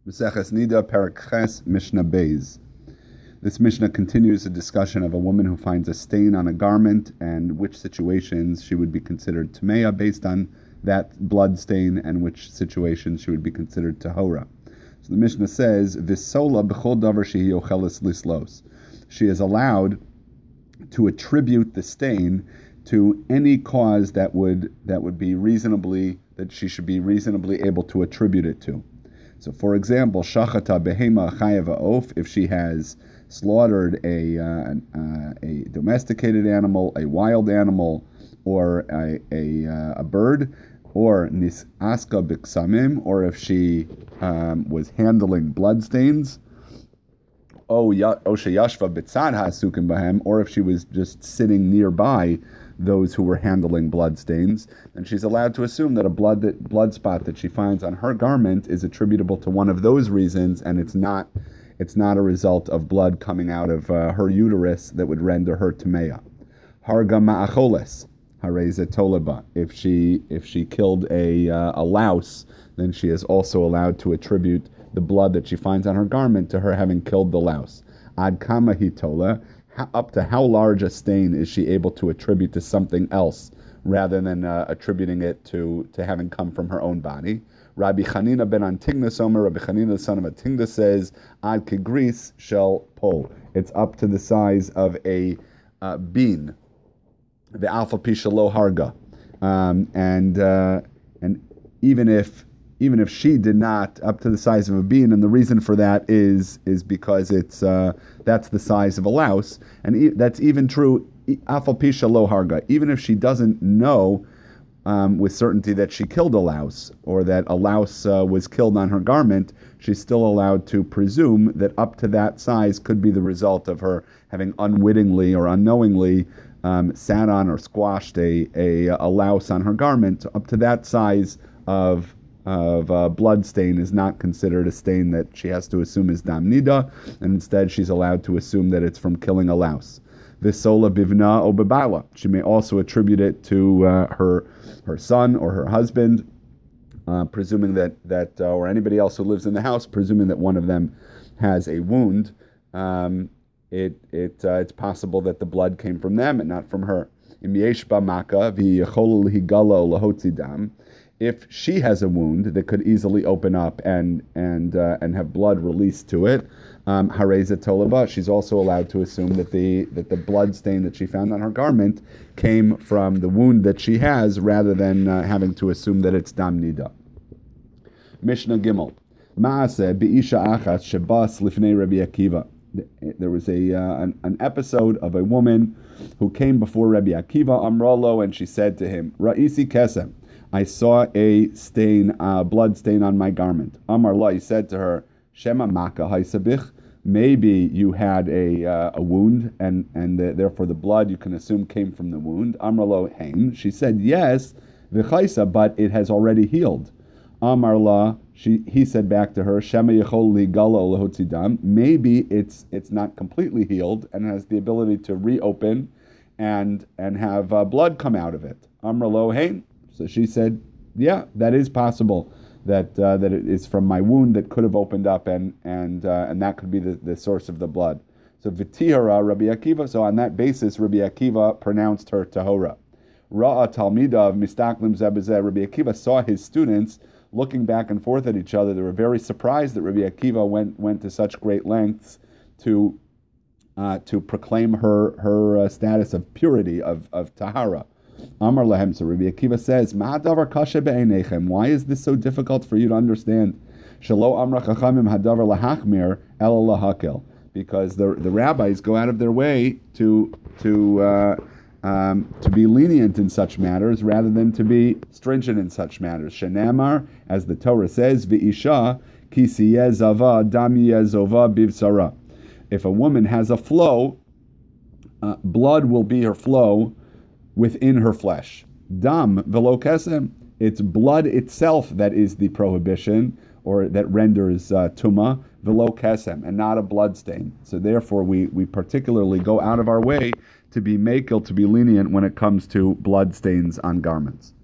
Maseches Nida, Perek Ches, Mishnah Beis. This Mishnah continues a discussion of a woman who finds a stain on a garment and which situations she would be considered Tameya based on that blood stain and which situations she would be considered Tahora. So the Mishnah says, Visola b'chol davar shehi ocheles lislos. She is allowed to attribute the stain to any cause that would be reasonably, that she should be reasonably able to attribute it to. So, for example, shachata behema chayeva of, if she has slaughtered a domesticated animal, a wild animal, or a bird, or nisaska biksamim, or if she was handling bloodstains, or if she was just sitting nearby those who were handling bloodstains, then she's allowed to assume that a blood spot that she finds on her garment is attributable to one of those reasons, and it's not a result of blood coming out of her uterus that would render her tameya. Harga ma'acholes, hareze toleba. If she killed a louse, then she is also allowed to attribute the blood that she finds on her garment to her having killed the louse. Ad kama hitola. Up to how large a stain is she able to attribute to something else rather than attributing it to having come from her own body? Rabbi Chanina ben Antigna Somer, Rabbi Chanina the son of Antigna says, Ad kegris shall pol. It's up to the size of a bean. The alpha pisha lo harga. And even if she did not, up to the size of a bean, and the reason for that is because it's that's the size of a louse, and that's even true afal pisha lo harga. Even if she doesn't know with certainty that she killed a louse or that a louse was killed on her garment, she's still allowed to presume that up to that size could be the result of her having unwittingly or unknowingly sat on or squashed a louse on her garment. Up to that size of blood stain is not considered a stain that she has to assume is dam nida, and instead she's allowed to assume that it's from killing a louse. Visola bivna o bebala. She may also attribute it to her son or her husband, presuming that or anybody else who lives in the house, presuming that one of them has a wound. It's possible that the blood came from them and not from her. Im yesh ba maka v'yechol lihigala lahotzi dam. If she has a wound that could easily open up and have blood released to it, hareza tolaba, she's also allowed to assume that the blood stain that she found on her garment came from the wound that she has, rather than having to assume that it's dam nida. Mishnah Gimel, Maaseh be'isha achas shebas lifnei Rabbi Akiva. There was an episode of a woman who came before Rabbi Akiva Amrolo, and she said to him, Ra'isi kesem, I saw a stain, blood stain on my garment. Amar la, he said to her, Shema maka haisabich, maybe you had a wound, and therefore the blood you can assume came from the wound. Amar lo hein. She said, yes, v'chaisa, but it has already healed. Amar la, he said back to her, Shema yechol li gala lehotzidam, maybe it's not completely healed and has the ability to reopen and have blood come out of it. Amar lo hein. So she said, yeah, that is possible, that it is from my wound that could have opened up, and that could be the source of the blood. So v'tihara Rabbi Akiva, so on that basis, Rabbi Akiva pronounced her tahora. Ra'a talmidav mistaklim zebezeh, Rabbi Akiva saw his students looking back and forth at each other. They were very surprised that Rabbi Akiva went to such great lengths to proclaim her status of purity, of tahara. Amar lahem, so Rabbi Akiva says, Ma'adavar kasha be'einechem, why is this so difficult for you to understand? Shelo amra chachamim hadavar lahachmir ela lahakil, because the rabbis go out of their way to be lenient in such matters rather than to be stringent in such matters. Shenamar, as the Torah says, V'isha ki siyeh zava dam yezova bivsara. If a woman has a flow, blood will be her flow within her flesh. Dam velo kesem, it's blood itself that is the prohibition, or that renders tuma, velo kesem, and not a blood stain. So therefore we particularly go out of our way to be makel, to be lenient when it comes to blood stains on garments.